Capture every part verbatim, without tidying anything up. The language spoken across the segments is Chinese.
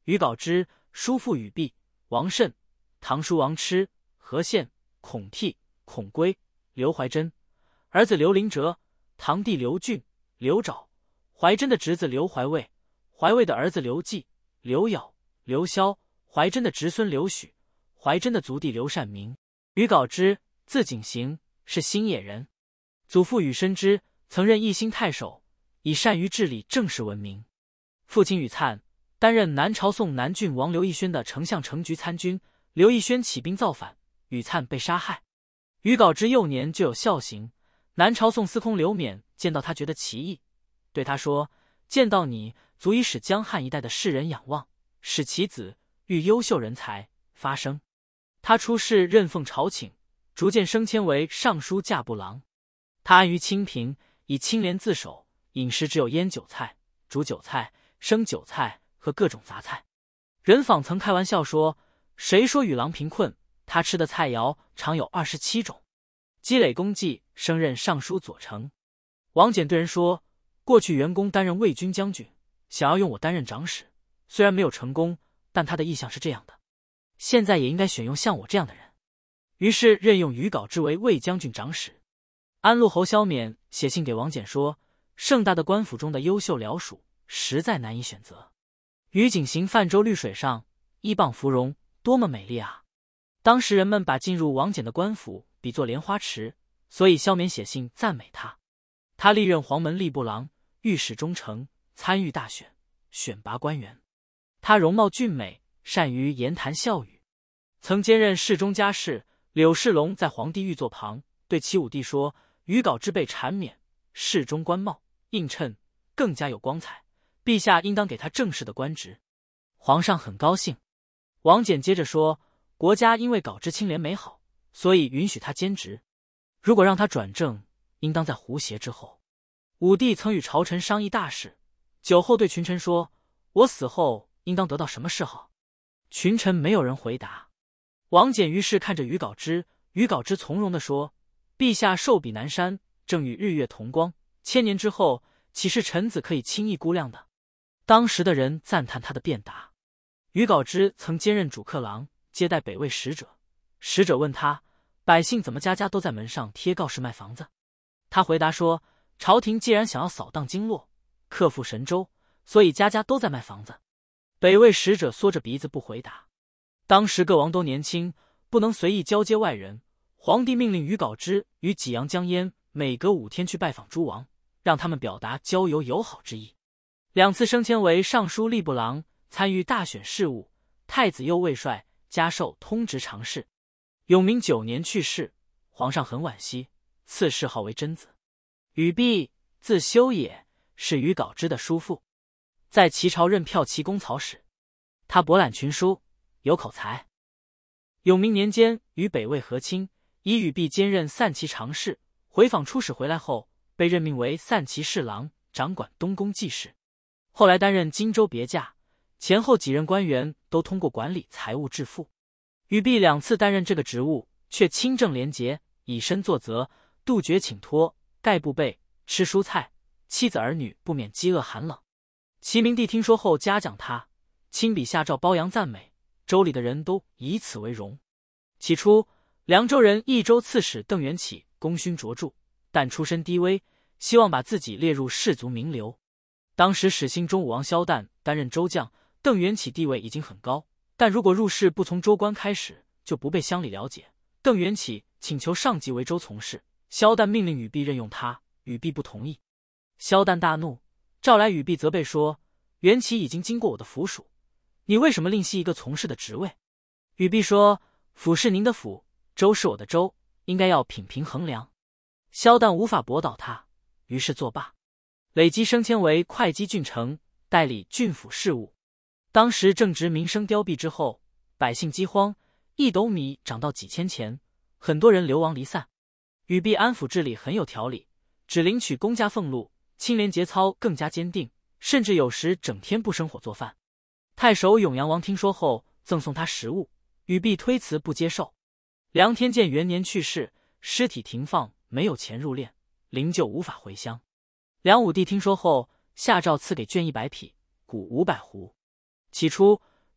于杲之、叔父宇弼、王慎、堂叔王痴、何宪、孔悌、孔圭、刘怀真，儿子刘麟哲，堂弟刘俊、刘沼，怀真的侄子刘怀卫，怀卫的儿子刘季、刘杳、刘萧，怀真的侄孙刘许，怀真的族弟刘善明。于杲之，字景行，是新野人，祖父宇深之，曾任义兴太守，以善于治理政事闻名。父亲宇粲担任南朝宋南郡王刘义宣的丞相成局参军，刘义宣起兵造反，宇粲被杀害。于杲之幼年就有孝行，南朝宋司空刘勉见到他觉得奇异，对他说：“见到你，足以使江汉一带的士人仰望，使其子遇优秀人才发声。”他出仕任奉朝请，逐渐升迁为尚书驾部郎。他安于清贫，以清廉自守，饮食只有腌韭菜、煮韭菜、生韭菜和各种杂菜。人访曾开玩笑说：“谁说与郎贫困？他吃的菜肴常有二十七种。”积累功绩，升任尚书左丞。王翦对人说：“过去袁公担任卫军将军，想要用我担任长史，虽然没有成功，但他的意向是这样的。现在也应该选用像我这样的人。”于是任用于杲之为卫将军长史。安陆侯萧勉写信给王翦说：“盛大的官府中的优秀僚属，实在难以选择。于景行泛舟绿水上，依傍芙蓉，多么美丽啊！”当时人们把进入王翦的官府比作莲花池，所以萧勉写信赞美他。他历任黄门吏部郎、御史中丞，参与大选，选拔官员。他容貌俊美，善于言谈笑语，曾兼任侍中家事。柳世龙在皇帝御座旁对齐武帝说：“于杲之被谄免，侍中官帽映衬，更加有光彩，陛下应当给他正式的官职。”皇上很高兴。王翦接着说：“国家因为杲之清廉美好，所以允许他兼职。如果让他转正，应当在胡协之后。”武帝曾与朝臣商议大事，酒后对群臣说：“我死后应当得到什么谥号？”群臣没有人回答。王翦于是看着于杲之，于杲之从容地说：“陛下寿比南山，正与日月同光，千年之后，岂是臣子可以轻易估量的？”当时的人赞叹他的辩答。于杲之曾兼任主客郎，接待北魏使者。使者问他：“百姓怎么家家都在门上贴告示卖房子？”他回答说：“朝廷既然想要扫荡经络，克复神州，所以家家都在卖房子。”北魏使者缩着鼻子不回答。当时各王都年轻，不能随意交接外人。皇帝命令于杲之与济阳江淹每隔五天去拜访诸王，让他们表达交友友好之意。两次升迁为尚书吏部郎，参与大选事务，太子右卫帅，加授通直常侍。永明九年去世，皇上很惋惜，赐谥号为真子。宇弼，字修也，是于杲之的叔父，在齐朝任骠骑公曹使。他博览群书，有口才。永明年间与北魏和亲，以宇弼兼任散骑常侍。回访出使回来后，被任命为散骑侍郎，掌管东宫记事。后来担任荆州别驾，前后几任官员都通过管理财务致富。宇弼两次担任这个职务，却清正廉洁，以身作则，杜绝请托，盖布被，吃蔬菜，妻子儿女不免饥饿寒冷。齐明帝听说后嘉奖他，亲笔下诏褒扬赞美，州里的人都以此为荣。起初凉州人益州刺史邓元起功勋卓著，但出身低微，希望把自己列入士族名流。当时始兴中武王萧旦担任州将，邓元起地位已经很高，但如果入仕不从州官开始，就不被乡里了解。邓元起请求上级为州从事，萧旦命令宇弼任用他，宇弼不同意。萧旦大怒，召来宇弼责备说：“元起已经经过我的府属，你为什么另系一个从事的职位？”宇弼说：“府是您的府，州是我的州，应该要品评衡量。”萧旦无法驳倒他，于是作罢。累积升迁为会稽郡丞，代理郡府事务。当时正值民生凋敝之后，百姓饥荒，一斗米涨到几千钱，很多人流亡离散。宇弼安抚治理很有条理，只领取公家俸禄，清廉节操更加坚定，甚至有时整天不生火做饭。太守永阳王听说后，赠送他食物，宇弼推辞不接受。梁天监元年去世，尸体停放，没有钱入殓，灵柩无法回乡。梁武帝听说后，下诏赐给绢一百匹，谷五百斛。起初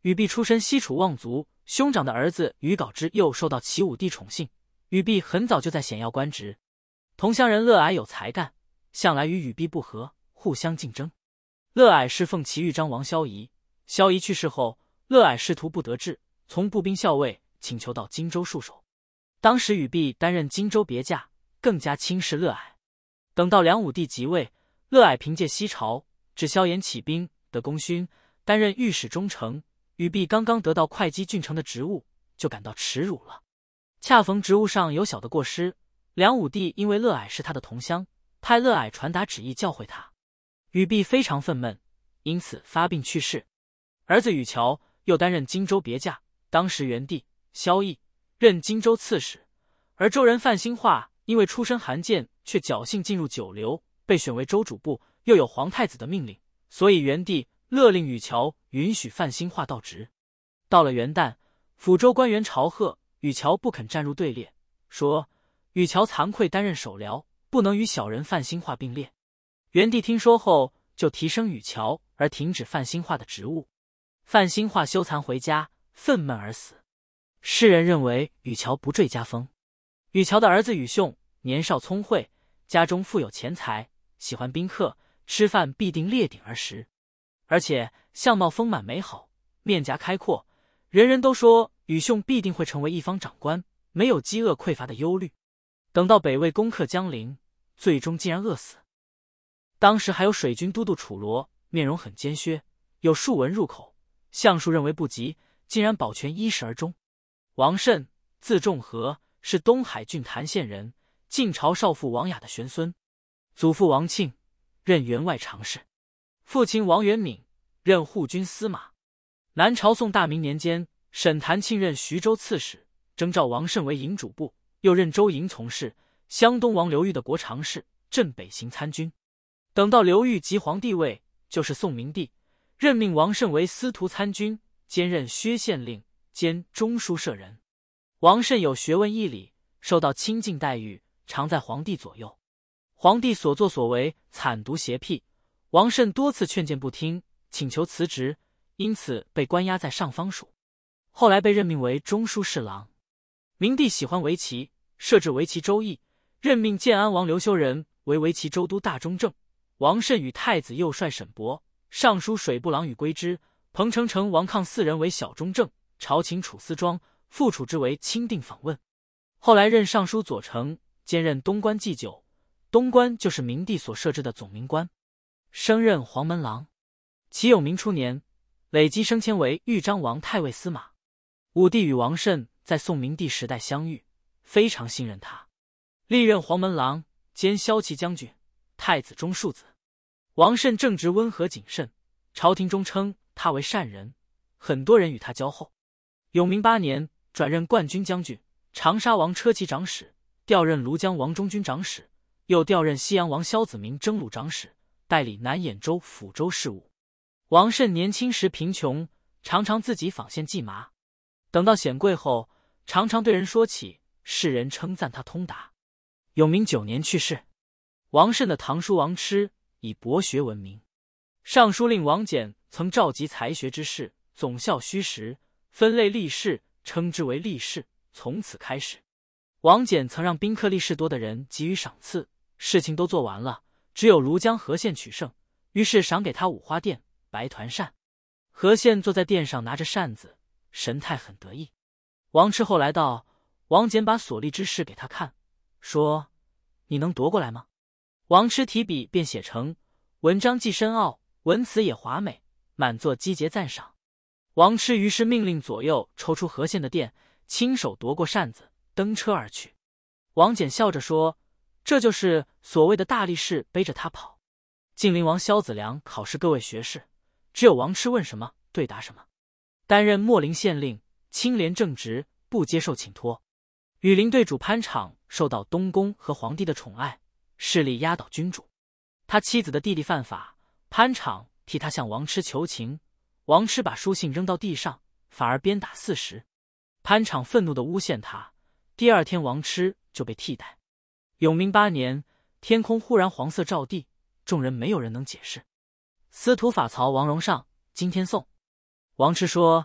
禹弼出身西楚望族，兄长的儿子禹皋之又受到齐武帝宠幸，禹弼很早就在显要官职。同乡人乐蔼有才干，向来与禹弼不和，互相竞争。乐蔼侍奉齐豫章王萧仪，萧仪去世后，乐蔼仕途不得志，从步兵校尉请求到荆州戍守。当时禹弼担任荆州别驾，更加轻视乐蔼。等到梁武帝即位，乐蔼凭借西朝至萧衍起兵得功勋，担任御史中丞。禹弼刚刚得到会稽郡丞的职务，就感到耻辱了。恰逢职务上有小的过失，梁武帝因为乐蔼是他的同乡，派乐蔼传达旨意教诲他。禹弼非常愤懑，因此发病去世。儿子禹乔又担任荆州别驾，当时元帝萧绎任荆州刺史，而周人范兴化因为出身寒贱，却侥幸进入九流，被选为州主簿，又有皇太子的命令，所以元帝勒令禹乔允许范兴化到职。到了元旦，抚州官员朝贺，禹乔不肯站入队列，说禹乔惭愧担任首僚，不能与小人范兴化并列。元帝听说后，就提升禹乔，而停止范兴化的职务。范兴化羞惭回家，愤懑而死。世人认为禹乔不坠家风。禹乔的儿子禹兄年少聪慧，家中富有钱财，喜欢宾客，吃饭必定列鼎而食，而且相貌丰满美好，面颊开阔，人人都说禹兄必定会成为一方长官，没有饥饿匮乏的忧虑。等到北魏攻克江陵，最终竟然饿死。当时还有水军都督楚罗，面容很尖削，有数文入口，相术认为不及，竟然保全衣食而终。王慎，字仲和，是东海郡谭县人，晋朝少妇王雅的玄孙，祖父王庆任员外常侍，父亲王元敏任护军司马。南朝宋大明年间，沈谭庆任徐州刺史，征召王慎为营主簿，又任州营从事，湘东王刘裕的国常侍，镇北行参军。等到刘裕即皇帝位，就是宋明帝，任命王慎为司徒参军，兼任薛县令兼中书舍人。王慎有学问义理，受到亲近待遇，常在皇帝左右。皇帝所作所为惨毒邪僻，王慎多次劝谏不听，请求辞职，因此被关押在上方署。后来被任命为中书侍郎。明帝喜欢围棋，设置围棋州议，任命建安王刘修仁为围棋州督大中正。王慎与太子右帅沈伯、尚书水部郎宇归之、彭城城王抗四人为小中正，朝请楚思庄，复处之为钦定访问。后来任尚书左丞，兼任东关祭酒，东关就是明帝所设置的总明官，升任黄门郎。其有明初年，累积升迁为豫章王太尉司马。武帝与王慎在宋明帝时代相遇，非常信任他，历任黄门郎兼骁骑将军、太子中庶子。王慎正直温和谨慎，朝廷中称他为善人，很多人与他交厚。永明八年，转任冠军将军、长沙王车骑长史，调任庐江王中军长史，又调任西阳王萧子明征虏长史，代理南兖州、抚州事务。王慎年轻时贫穷，常常自己纺线系麻。等到显贵后，常常对人说起，世人称赞他通达。永明九年去世。王慎的堂叔王痴以博学闻名。尚书令王翦曾召集才学之士，总校虚实，分类吏士，称之为吏士，从此开始。王翦曾让宾客吏士多的人给予赏赐，事情都做完了，只有庐江何县取胜，于是赏给他五花钿、白团扇。何县坐在殿上拿着扇子，神态很得意。王痴后来到，王翦把所立之事给他看，说：“你能夺过来吗？”王痴提笔便写成：“文章既深奥，文辞也华美，满作击节赞赏。”王痴于是命令左右抽出何县的殿，亲手夺过扇子，登车而去。王翦笑着说：“这就是所谓的大力士背着他跑。”晋陵王萧子良考试各位学士，只有王痴问什么对答什么。担任秣陵县令，清廉正直，不接受请托。羽林对主潘昶受到东宫和皇帝的宠爱，势力压倒君主。他妻子的弟弟犯法，潘昶替他向王痴求情，王痴把书信扔到地上，反而鞭打四十。潘昶愤怒地诬陷他，第二天王痴就被替代。永明八年，天空忽然黄色照地，众人没有人能解释。司徒法曹王荣上今天送。王痴说：“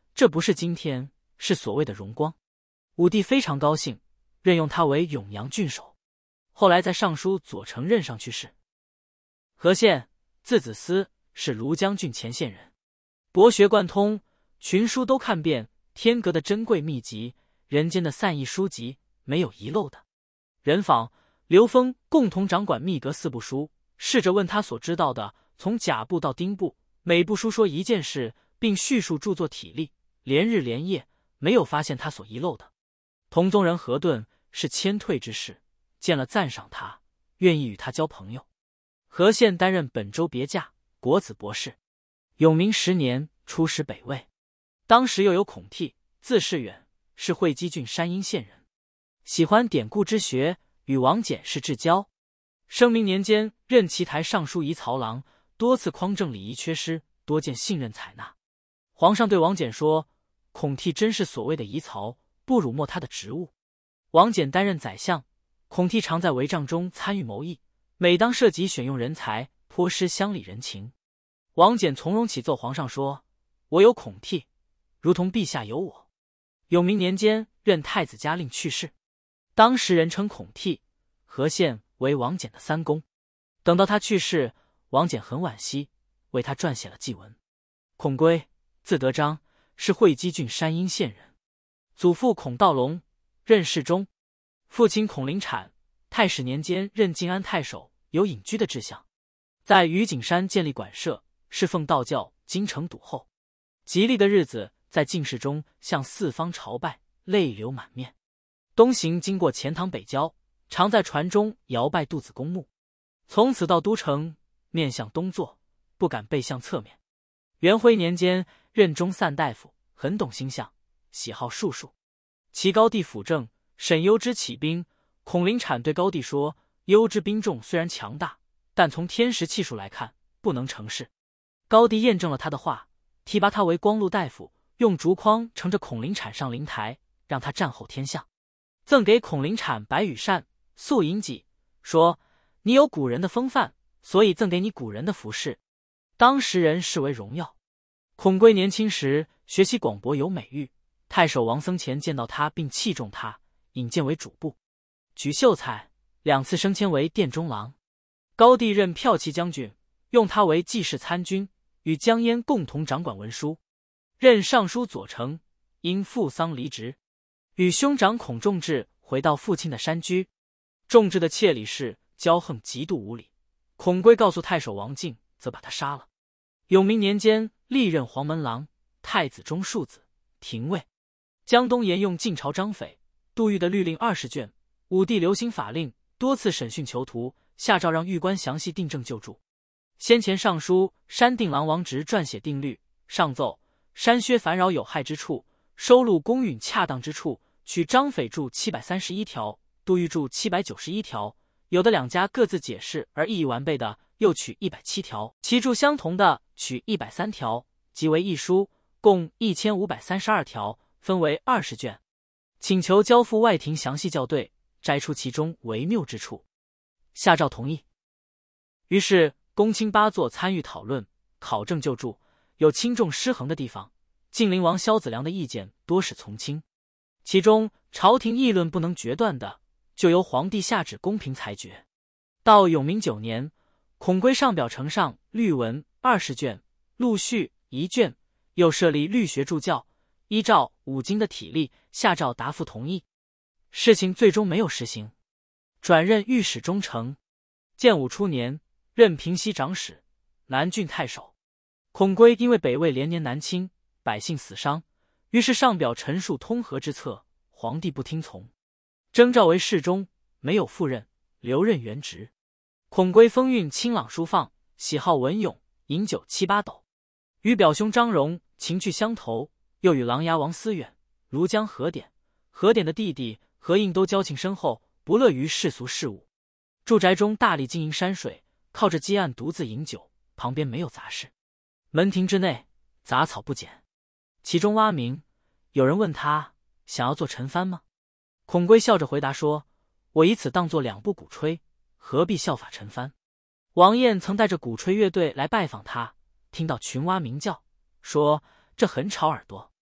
这不是今天，是所谓的荣光。武帝非常高兴，任用他为永阳郡守。后来在尚书左丞任上去世。何宪，字子思，是庐江郡乾县人，博学贯通，群书都看遍，天阁的珍贵秘籍，人间的散佚书籍，没有遗漏的。人访刘封共同掌管秘阁四部书，试着问他所知道的，从甲部到丁部，每部书说一件事，并叙述著作体例，连日连夜，没有发现他所遗漏的。同宗人何顿是谦退之士，见了赞赏他，愿意与他交朋友。何宪担任本州别驾、国子博士。永明十年出使北魏，当时又有孔悌，字士远，是会稽郡山阴县人，喜欢典故之学，与王翦是至交。生明年间任齐台尚书仪曹郎，多次匡正礼仪缺失，多见信任采纳。皇上对王翦说，孔悌真是所谓的仪曹，不辱没他的职务。王翦担任宰相，孔悌常在帷帐中参与谋议，每当涉及选用人才，颇失乡里人情。王翦从容启奏皇上说，我有孔悌，如同陛下有我。永明年间任太子嘉令去世，当时人称孔悌，何宪为王翦的三公。等到他去世，王翦很惋惜，为他撰写了祭文。孔圭，字德章，是会稽郡山阴县人，祖父孔道隆，任侍中，父亲孔林产，太史年间任晋安太守，有隐居的志向，在于景山建立馆舍，侍奉道教，京城笃后。吉利的日子，在进士中向四方朝拜，泪流满面。东行经过钱塘北郊，常在船中摇拜杜子公墓。从此到都城，面向东坐，不敢背向侧面。元徽年间任中散大夫，很懂星象，喜好术数。其高帝辅政，沈攸之起兵，孔林产对高帝说，攸之兵众虽然强大，但从天时气数来看，不能成事。高帝验证了他的话，提拔他为光禄大夫，用竹筐盛着孔林产上灵台，让他战后天象，赠给孔林产白羽扇、素银戟，说你有古人的风范，所以赠给你古人的服饰。当时人视为荣耀。孔圭年轻时学习广博有美誉，太守王僧虔见到他并器重他，引荐为主簿，举秀才，两次升迁为殿中郎。高帝任骠骑将军，用他为记事参军，与江淹共同掌管文书，任尚书左丞，因父丧离职，与兄长孔仲志回到父亲的山居。仲志的妾李氏骄横极度无礼，孔圭告诉太守王敬，则把他杀了。永明年间历任黄门郎、太子中庶子、廷尉。江东沿用晋朝张斐、杜预的律令二十卷，武帝流行法令，多次审讯囚徒，下诏让狱官详细订正旧注。先前尚书山定郎王直撰写定律，上奏删削烦扰有害之处，收录公允恰当之处，取张斐注七百三十一条，杜预注七百九十一条，有的两家各自解释而意义完备的，又取一百七条，其注相同的取一百三条，即为一书，共一千五百三十二条，分为二十卷，请求交付外廷详细校对，摘出其中微谬之处。下诏同意。于是公卿八座参与讨论，考证旧注，有轻重失衡的地方，晋灵王萧子良的意见多是从轻，其中朝廷议论不能决断的，就由皇帝下旨公平裁决。到永明九年，孔圭上表呈上律文二十卷，陆续一卷，又设立律学助教，依照五经的体例，下诏答复同意。事情最终没有实行，转任御史中丞。建武初年，任平西长史、南郡太守。孔圭因为北魏连年南侵，百姓死伤，于是上表陈述通和之策，皇帝不听从，征召为侍中，没有赴任，留任原职。孔圭风韵清朗舒放，喜好文咏，饮酒七八斗，与表兄张荣情趣相投，又与琅琊王思远、庐江何典、何典的弟弟何应都交情深厚，不乐于世俗事务。住宅中大力经营山水，靠着积案独自饮酒，旁边没有杂事。门庭之内杂草不减，其中蛙鸣。有人问他想要做陈蕃吗？孔圭笑着回答说，我以此当作两部鼓吹，何必效法陈蕃？王晏曾带着鼓吹乐队来拜访他，听到群蛙鸣叫，说这很吵耳朵。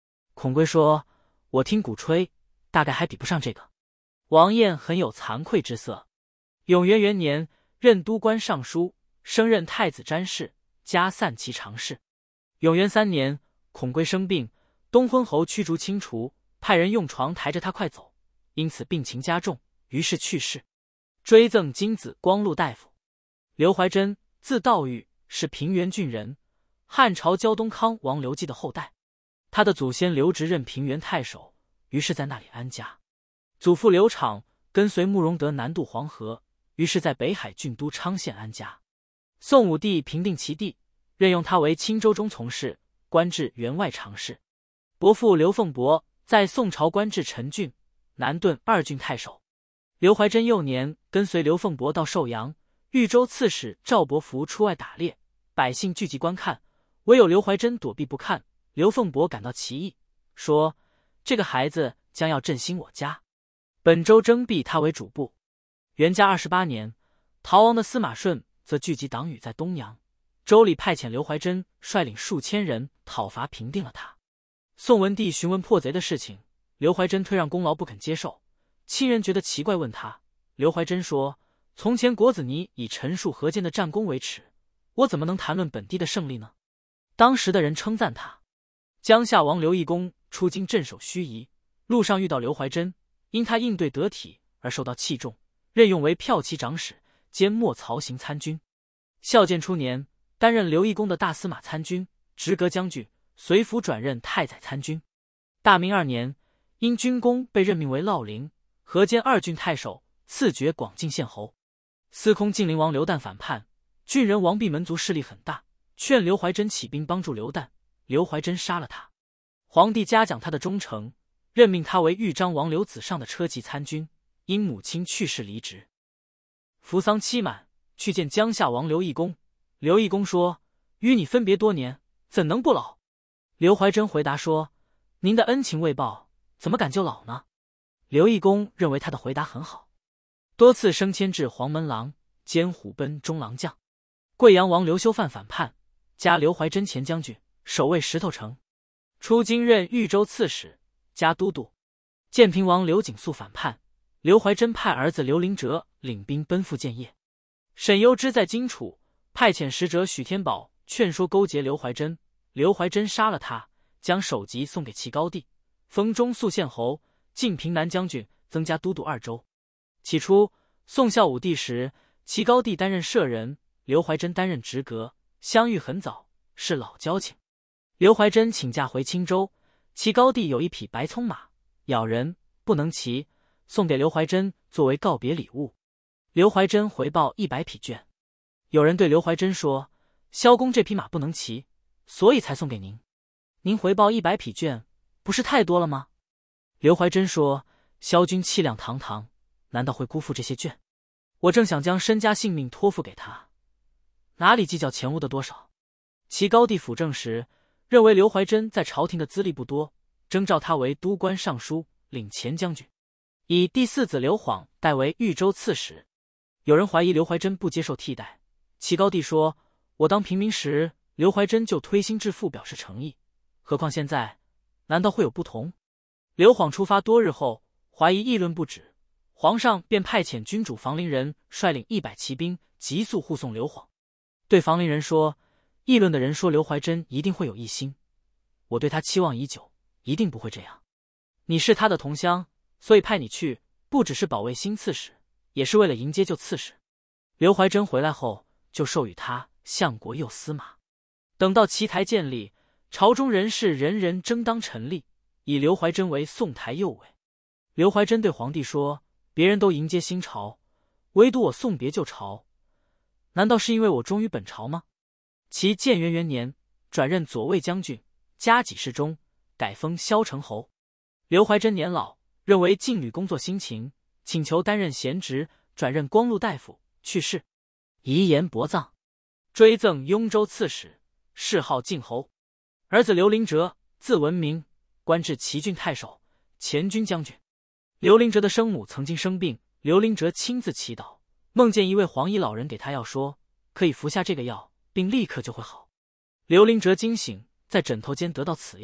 孔龟说：“我听鼓吹，大概还比不上这个。”王晏很有惭愧之色。永元元年，任都官尚书，升任太子詹事，加散骑常侍。永元三年，孔龟生病，东昏侯驱逐清除，派人用床抬着他快走，因此病情加重，于是去世。追赠金子光禄大夫。刘怀真，字道育，是平原郡人，汉朝胶东康王刘基的后代。他的祖先刘直任平原太守，于是在那里安家。祖父刘昶跟随慕容德南渡黄河，于是在北海郡都昌县安家。宋武帝平定其地，任用他为青州中从事，官至员外常侍。伯父刘凤伯在宋朝官至陈郡、南顿二郡太守。刘怀真幼年跟随刘凤伯到寿阳，豫州刺史赵伯符出外打猎，百姓聚集观看，唯有刘怀真躲避不看。刘凤伯感到奇异，说：“这个孩子将要振兴我家，本州征辟他为主簿。”元嘉二十八年，逃亡的司马顺则聚集党羽在东阳，州里派遣刘怀真率领数千人讨伐平定了他。宋文帝询问破贼的事情，刘怀真推让功劳不肯接受。亲人觉得奇怪，问他，刘怀真说：“从前国子尼以陈述河间的战功为耻，我怎么能谈论本地的胜利呢？”当时的人称赞他。江夏王刘义恭出京镇守盱眙，路上遇到刘怀真，因他应对得体而受到器重，任用为骠骑长史兼末曹行参军。孝建初年，担任刘义恭的大司马参军、直阁将军，随府转任太宰参军。大明二年，因军功被任命为烙陵、河间二郡太守，赐爵广靖县侯。司空晋陵王刘旦反叛，郡人王闭门族势力很大，劝刘怀真起兵帮助刘旦。刘怀真杀了他。皇帝嘉奖他的忠诚，任命他为豫章王刘子尚的车骑参军，因母亲去世离职。服丧期满，去见江夏王刘义恭。刘义恭说：“与你分别多年，怎能不老？”刘怀真回答说：“您的恩情未报，怎么敢就老呢？”刘义恭认为他的回答很好，多次升迁至黄门郎兼虎贲中郎将。贵阳王刘修范反叛，加刘怀真前将军，守卫石头城。出京任豫州刺史，加都督。建平王刘景肃反叛，刘怀真派儿子刘灵哲领兵奔赴建业。沈攸之在荆楚，派遣使者许天宝劝说勾结刘怀真，刘怀真杀了他，将首级送给齐高帝，封中肃县侯、晋平南将军，增加都督二州。起初，宋孝武帝时，齐高帝担任舍人，刘怀真担任直阁，相遇很早，是老交情。刘怀真请假回青州，齐高帝有一匹白葱马，咬人不能骑，送给刘怀真作为告别礼物。刘怀真回报一百匹绢。有人对刘怀真说：“萧公这匹马不能骑，所以才送给您。您回报一百匹绢，不是太多了吗？”刘怀真说：“萧君气量堂堂，难道会辜负这些绢？我正想将身家性命托付给他，哪里计较钱物的多少？”齐高帝辅政时，认为刘怀真在朝廷的资历不多，征召他为都官尚书，领前将军，以第四子刘晃代为豫州刺史。有人怀疑刘怀真不接受替代，齐高帝说：“我当平民时，刘怀真就推心置腹表示诚意，何况现在，难道会有不同？”刘晃出发多日后，怀疑议论不止，皇上便派遣君主房陵人率领一百骑兵急速护送刘晃。对房陵人说：“议论的人说刘怀真一定会有异心，我对他期望已久，一定不会这样。你是他的同乡，所以派你去，不只是保卫新刺史，也是为了迎接旧刺史。”刘怀真回来后，就授予他相国右司马。等到齐台建立，朝中人士人人争当臣立，以刘怀真为宋台右尉。刘怀真对皇帝说：“别人都迎接新朝，唯独我送别旧朝，难道是因为我忠于本朝吗？”其建元元年，转任左卫将军，加给事中，改封萧城侯。刘怀真年老，认为禁旅工作辛勤，请求担任闲职，转任光禄大夫，去世。遗言薄葬，追赠雍州刺史，谥号晋侯。儿子刘灵哲，字文明，官至齐郡太守、前军将军。刘灵哲的生母曾经生病，刘灵哲亲自祈祷，梦见一位黄衣老人给他药，说可以服下这个药，并立刻就会好。刘灵哲惊醒，在枕头间得到此药，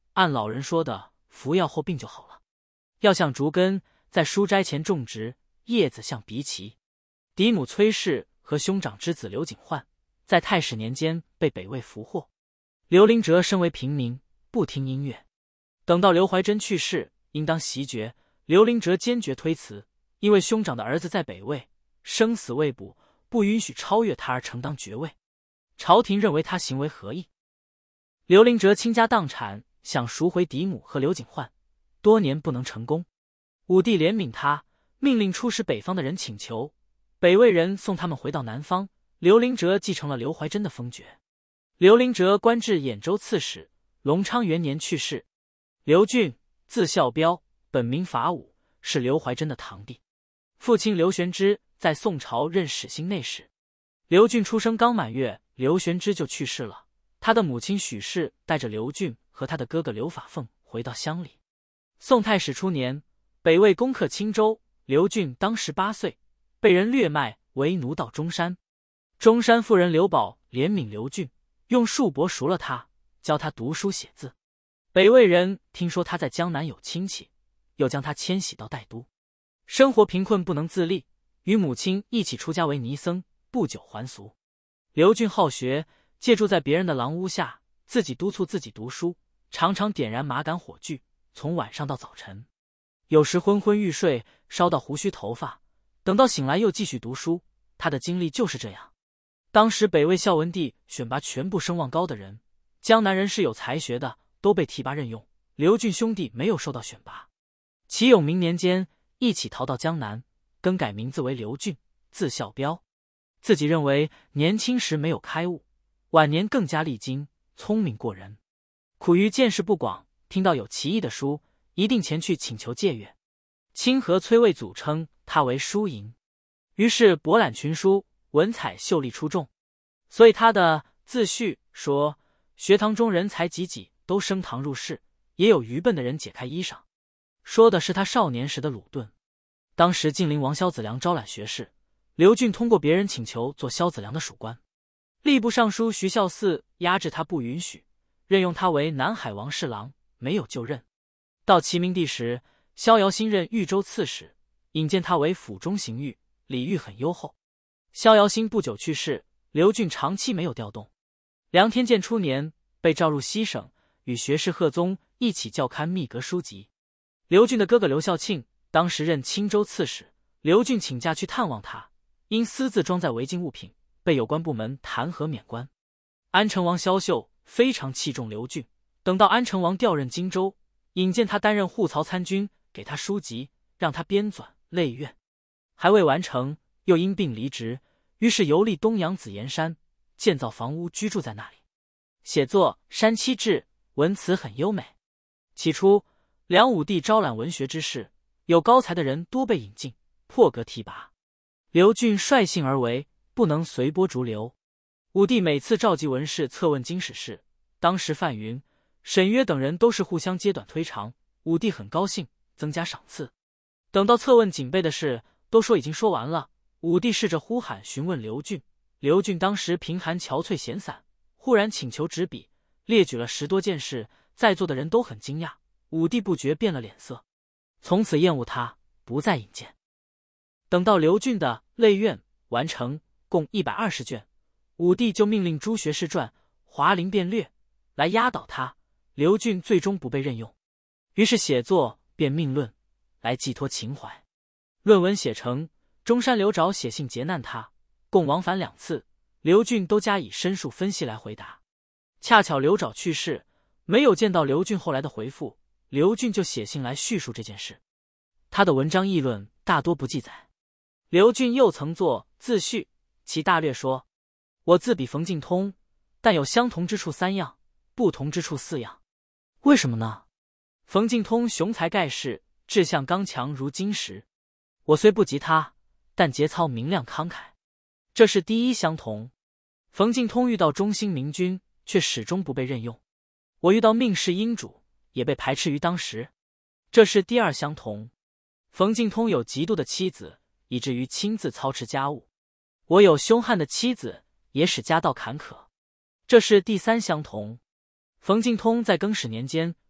按老人说的，服药后病就好了。要像竹根，在书斋前种植，叶子像鼻旗。嫡母崔氏和兄长之子刘景焕，在太史年间被北魏俘获。刘灵哲身为平民，不听音乐。等到刘怀真去世，应当袭爵，刘灵哲坚决推辞，因为兄长的儿子在北魏，生死未卜，不允许超越他而承当爵位。朝廷认为他行为合意。刘灵哲倾家荡产，想赎回嫡母和刘景焕，多年不能成功。武帝怜悯他，命令出使北方的人请求，北魏人送他们回到南方。刘灵哲继承了刘怀真的封爵。刘灵哲官至兖州刺史，隆昌元年去世。刘俊，字孝标，本名法武，是刘怀真的堂弟。父亲刘玄之在宋朝任始兴内史。刘俊出生刚满月，刘玄之就去世了。他的母亲许氏带着刘俊和他的哥哥刘法凤回到乡里。宋太史初年，北魏攻克青州，刘俊当时八岁，被人掠卖为奴到中山。中山夫人刘宝怜悯刘俊，用束帛赎了他，教他读书写字。北魏人听说他在江南有亲戚，又将他迁徙到代都。生活贫困不能自立，与母亲一起出家为尼僧，不久还俗。刘俊好学，借住在别人的廊屋下，自己督促自己读书，常常点燃麻杆火炬，从晚上到早晨。有时昏昏欲睡，烧到胡须头发，等到醒来又继续读书。他的经历就是这样。当时北魏孝文帝选拔全部声望高的人，江南人是有才学的，都被提拔任用。刘俊兄弟没有受到选拔。齐永明年间，一起逃到江南，更改名字为刘俊，字孝标。自己认为年轻时没有开悟，晚年更加励精，聪明过人。苦于见识不广，听到有奇异的书，一定前去请求借阅。清河崔魏祖称他为书淫，于是博览群书，文采秀丽出众。所以他的自序说，学堂中人才济济，都升堂入室，也有愚笨的人解开衣裳。说的是他少年时的鲁钝。当时晋陵王萧子良招揽学士，刘俊通过别人请求做萧子良的属官。吏部尚书徐孝嗣压制他不允许，任用他为南海王侍郎，没有就任。到齐明帝时，萧遥新任豫州刺史，引荐他为府中行御，礼遇很优厚。萧遥新不久去世，刘俊长期没有调动。梁天监初年被召入西省，与学士贺宗一起校勘秘阁书籍。刘俊的哥哥刘孝庆当时任青州刺史，刘俊请假去探望他，因私自装载违禁物品，被有关部门弹劾免官。安成王萧秀非常器重刘俊，等到安成王调任荆州，引荐他担任护曹参军，给他书籍，让他编纂类苑。还未完成，又因病离职，于是游历东阳紫岩山，建造房屋居住在那里。写作《山七志》，文辞很优美。起初梁武帝招揽文学之士，有高才的人多被引进，破格提拔。刘俊率性而为，不能随波逐流。武帝每次召集文士测问经史事，当时范云、沈约等人都是互相揭短推长，武帝很高兴，增加赏赐。等到测问警备的事都说已经说完了，武帝试着呼喊询问刘俊。刘俊当时贫寒憔悴闲散，忽然请求执笔，列举了十多件事，在座的人都很惊讶。武帝不觉变了脸色，从此厌恶他，不再引荐。等到刘俊的类苑完成，共一百二十卷，武帝就命令诸学士传、华陵变略来压倒他。刘俊最终不被任用，于是写作变命论来寄托情怀。论文写成，中山刘沼写信劫难他，共往返两次，刘俊都加以申述分析来回答。恰巧刘沼去世，没有见到刘俊后来的回复，刘俊就写信来叙述这件事。他的文章议论大多不记载。刘俊又曾作自序，其大略说：我自比冯敬通，但有相同之处三样，不同之处四样。为什么呢？冯敬通雄才盖世，志向刚强如金石，我虽不及他，但节操明亮慷慨，这是第一相同。冯敬通遇到忠心明君，却始终不被任用，我遇到命世英主，也被排斥于当时，这是第二相同。冯敬通有嫉妒的妻子，以至于亲自操持家务，我有凶悍的妻子，也使家道坎坷，这是第三相同。冯敬通在更始年间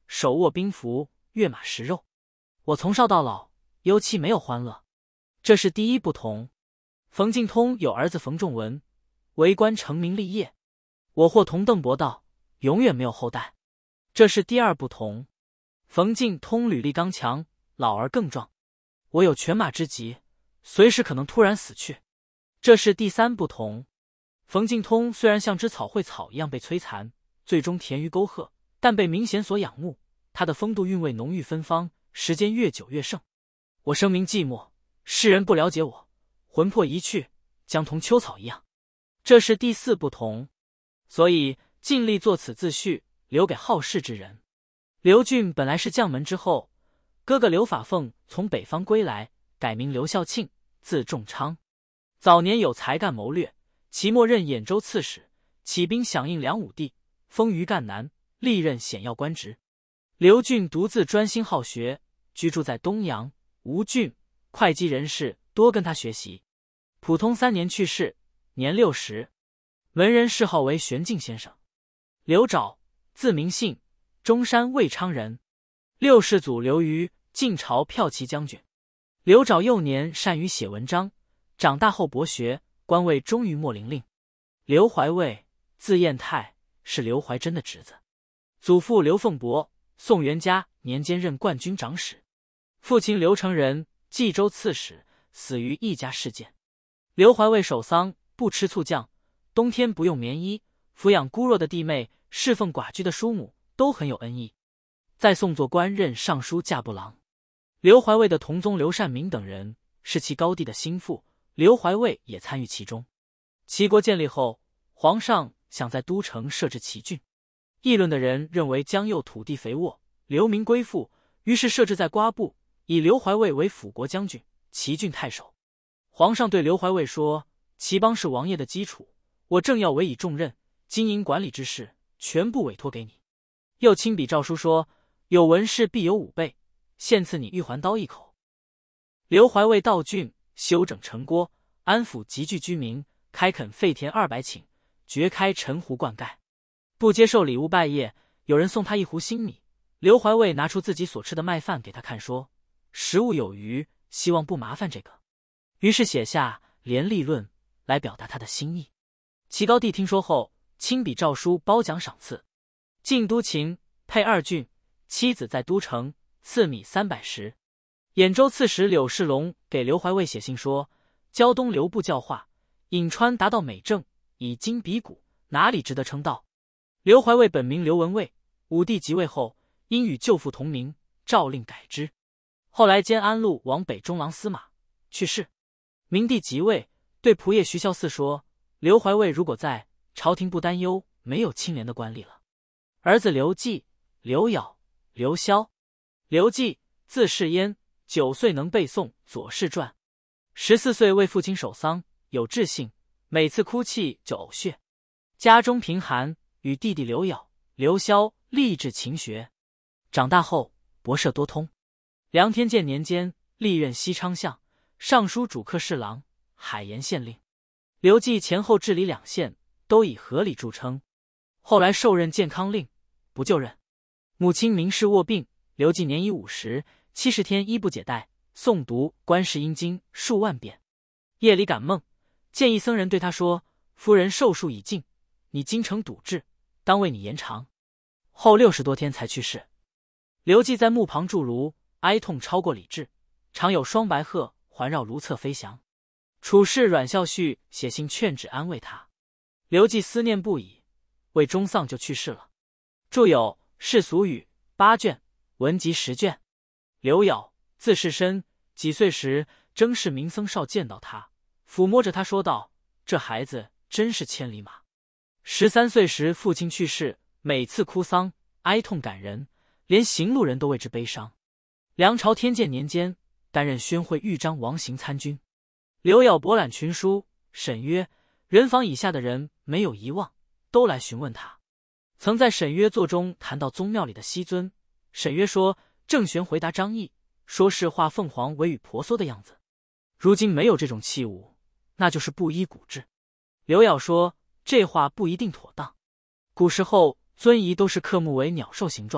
手握兵符，跃马食肉。我从少到老，尤其没有欢乐，这是第一不同。冯敬通有儿子冯仲文，为官成名立业，我或同邓伯道，永远没有后代，这是第二不同。冯敬通履历刚强，老而更壮，我有犬马之疾，随时可能突然死去，这是第三不同。冯敬通虽然像只草会草一样被摧残，最终填于沟壑，但被明贤所仰慕，他的风度韵味浓郁芬芳，时间越久越盛。我声名寂寞，世人不了解我，魂魄一去，将同秋草一样，这是第四不同。所以尽力作此自序，留给后世之人。刘俊本来是将门之后，哥哥刘法凤从北方归来，改名刘孝庆，字仲昌。早年有才干谋略，其末任兖州刺史，起兵响应梁武帝，封于赣南，历任显要官职。刘俊独自专心好学，居住在东阳、吴郡，会稽人士多跟他学习。普通三年去世，年六十。文人谥号为玄敬先生。刘沼，字明信，中山卫昌人。六世祖刘虞，晋朝骠骑将军。刘沼幼年善于写文章，长大后博学，官位终于秣陵令。刘怀卫，字彦泰，是刘怀真的侄子。祖父刘凤伯，宋元嘉年间任冠军长史。父亲刘成仁，冀州刺史，死于一家事件。刘怀卫守丧，不吃醋酱，冬天不用棉衣，抚养孤弱的弟妹，侍奉寡居的叔母，都很有恩义。在宋做官，任尚书驾部郎。刘怀卫的同宗刘善明等人是其高弟的心腹，刘怀卫也参与其中。齐国建立后，皇上想在都城设置齐郡，议论的人认为江右土地肥沃，流民归附，于是设置在瓜埠，以刘怀卫为辅国将军、齐郡太守。皇上对刘怀卫说：“齐邦是王业的基础，我正要委以重任，经营管理之事全部委托给你。”又亲笔诏书说：“有文士必有武备，现赐你玉环刀一口。”刘怀卫到郡，修整城郭，安抚集聚居民，开垦废田二百顷，掘开陈湖灌溉。不接受礼物拜谒，有人送他一壶新米，刘怀卫拿出自己所吃的麦饭给他看，说：“食物有余，希望不麻烦这个。”于是写下《廉吏论》来表达他的心意。齐高帝听说后，亲笔诏书褒奖赏赐。晋都秦，配二郡，妻子在都城，赐米三百石。兖州刺史柳世龙给刘怀卫写信说：“胶东刘部教化，颍川达到美政，以今比古，哪里值得称道？”刘怀卫本名刘文蔚，武帝即位后，因与舅父同名，诏令改之。后来兼安陆往北中郎司马，去世。明帝即位，对仆射徐孝嗣说：“刘怀卫如果在，朝廷不担忧没有清廉的官吏了。”儿子刘季、刘杳、刘萧。刘季，字世焉，九岁能背诵《左氏传》，十四岁为父亲守丧，有志性，每次哭泣就呕血。家中贫寒，与弟弟刘杳、刘萧立志勤学。长大后博涉多通。梁天监年间，历任西昌相、尚书主客侍郎、海盐县令。刘季前后治理两县，都以合理著称。后来受任健康令，不就任。母亲明氏卧病，刘季年已五十，七十天衣不解带，诵读观世音经数万遍。夜里感梦，见一僧人对他说：“夫人寿数已尽，你京城笃志，当为你延长。”后六十多天才去世。刘季在墓旁筑炉，哀痛超过理智，常有双白鹤环绕炉侧飞翔。处士阮孝绪写信劝止安慰他，刘季思念不已，未终丧就去世了。著有《世俗语》八卷，文集十卷。刘杳，字世深，几岁时曾氏名僧少见到他，抚摸着他说道：“这孩子真是千里马。”十三岁时父亲去世，每次哭丧，哀痛感人，连行路人都为之悲伤。梁朝天监年间，担任宣会豫章王行参军。刘杳博览群书，沈约、人房以下的人没有遗忘，都来询问他。曾在沈约座中谈到宗庙里的西尊，沈约说郑玄回答张毅，说是画凤凰尾羽婆娑的样子。如今没有这种器物，那就是不依古制。刘杳说这话不一定妥当。古时候尊仪都是刻木为鸟兽形状，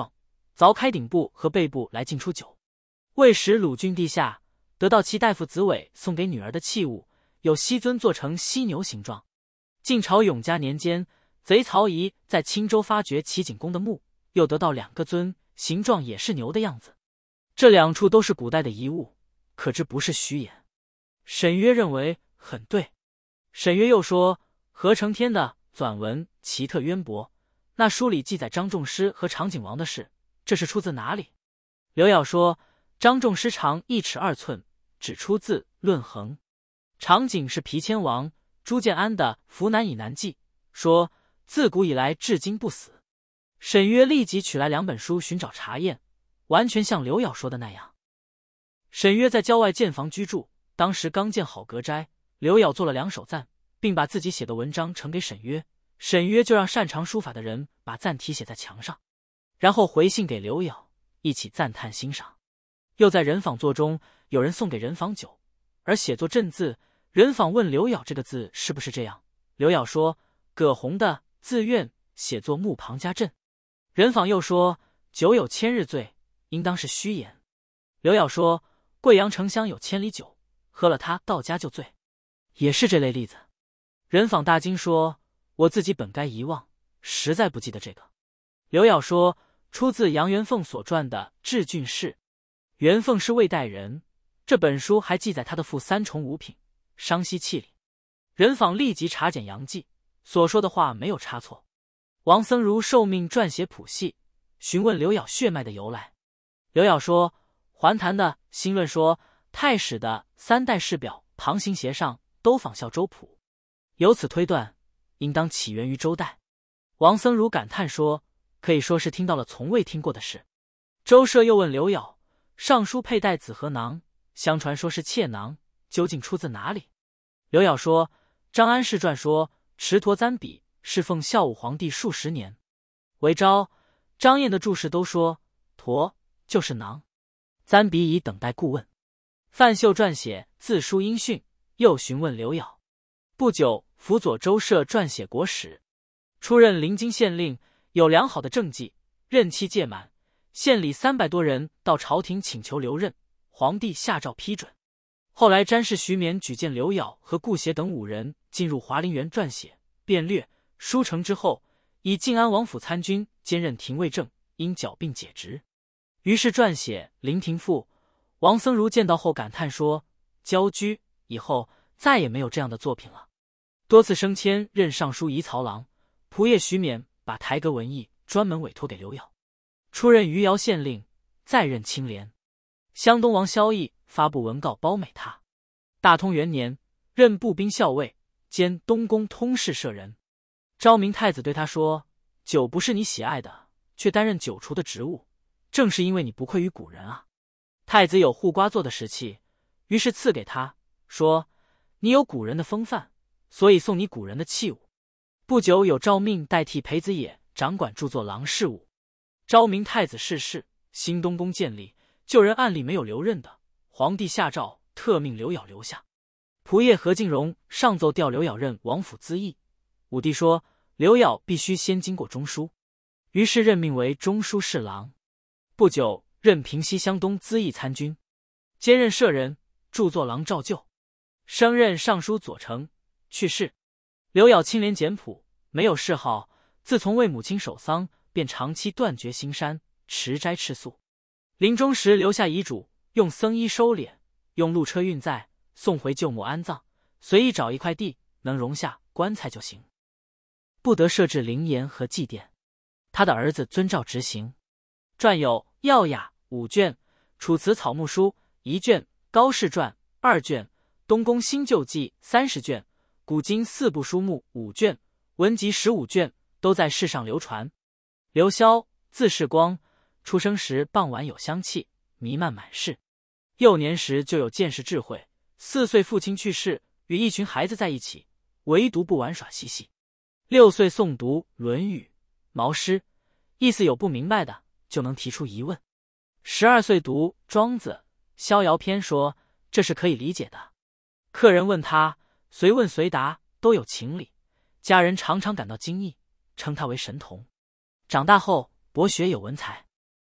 凿开顶部和背部来进出酒。未时鲁郡地下得到其大夫子伟送给女儿的器物，有犀尊做成犀牛形状。晋朝永嘉年间，贼曹仪在青州发掘齐景公的墓，又得到两个尊，形状也是牛的样子。这两处都是古代的遗物，可知不是虚言。沈约认为很对。沈约又说，何承天的纂文奇特渊博，那书里记载张仲师和长景王的事，这是出自哪里？刘杳说，张仲师长一尺二寸，只出自《论衡》。长景是皮谦王朱建安的《扶南以南记》，说自古以来至今不死。沈约立即取来两本书寻找查验，完全像刘杳说的那样。沈约在郊外建房居住，当时刚建好阁斋，刘杳做了两首赞，并把自己写的文章呈给沈约，沈约就让擅长书法的人把赞题写在墙上，然后回信给刘杳，一起赞叹欣赏。又在人坊座中，有人送给人坊酒，而写作正字。人坊问刘杳这个字是不是这样，刘杳说葛洪的自愿写作木旁加镇。人坊又说酒有千日醉，应当是虚言。刘杳说贵阳城乡有千里酒，喝了它到家就醉，也是这类例子。人坊大惊说，我自己本该遗忘，实在不记得这个。刘杳说出自杨元凤所传的《治郡事》，元凤是魏代人，这本书还记载他的赋三重五品，商西气理。人坊立即查检杨记，所说的话没有差错。王僧孺受命撰写谱系，询问刘杳血脉的由来。刘杳说，桓谭的《新论》说太史的三代世表旁行协上都仿效周谱，由此推断应当起源于周代。王僧孺感叹说，可以说是听到了从未听过的事。周舍又问刘杳，尚书佩戴紫河囊，相传说是妾囊，究竟出自哪里？刘杳说，张安世传说持陀簪笔侍奉孝武皇帝数十年。韦昭、张燕的注释都说陀就是囊，簪笔以等待顾问。范秀撰写自书音讯，又询问刘杳。不久辅佐周舍撰写国史，出任临津县令，有良好的政绩，任期届满，县里三百多人到朝廷请求留任，皇帝下诏批准。后来詹事徐勉举荐刘杳和顾协等五人进入华林园撰写辩略，书成之后，以晋安王府参军，兼任廷尉正，因脚病解职。于是撰写《临亭赋》。王僧孺见到后感叹说，交居以后再也没有这样的作品了。多次升迁任尚书仪曹郎，仆射徐勉把台阁文艺专门委托给刘杳。出任余姚县令，再任青莲。湘东王萧绎发布文告褒美他。大通元年，任步兵校尉，兼东宫通事舍人。昭明太子对他说，酒不是你喜爱的，却担任酒厨的职务，正是因为你不愧于古人啊。太子有护瓜做的时气，于是赐给他，说你有古人的风范，所以送你古人的器物。不久有诏命代替裴子野掌管著作郎事务。昭明太子逝世，新东宫建立，旧人案里没有留任的，皇帝下诏特命刘杳留下。仆射何敬荣上奏调刘杳任王府咨议，武帝说刘杳必须先经过中书，于是任命为中书侍郎。不久任平西湘东咨议参军，兼任舍人、著作郎赵就，升任尚书左丞，去世。刘杳清廉简朴，没有嗜好，自从为母亲守丧，便长期断绝腥膻，持斋吃素。临终时留下遗嘱，用僧衣收敛，用路车运载，送回旧墓安葬，随意找一块地能容下棺材就行，不得设置灵岩和祭奠。他的儿子遵照执行。传有《耀雅》五卷，《楚辞草木书》一卷，《高士传》二卷，《东宫新旧记》三十卷，《古今四部书目》五卷，文集十五卷，都在世上流传。刘萧，字世光，出生时傍晚有香气，弥漫满室。幼年时就有见识智慧，四岁父亲去世，与一群孩子在一起，唯独不玩耍嬉戏。六岁诵读《论语》《毛诗》，意思有不明白的，就能提出疑问。十二岁读《庄子》《逍遥篇》，说这是可以理解的。客人问他，随问随答，都有情理，家人常常感到惊异，称他为神童。长大后博学有文才。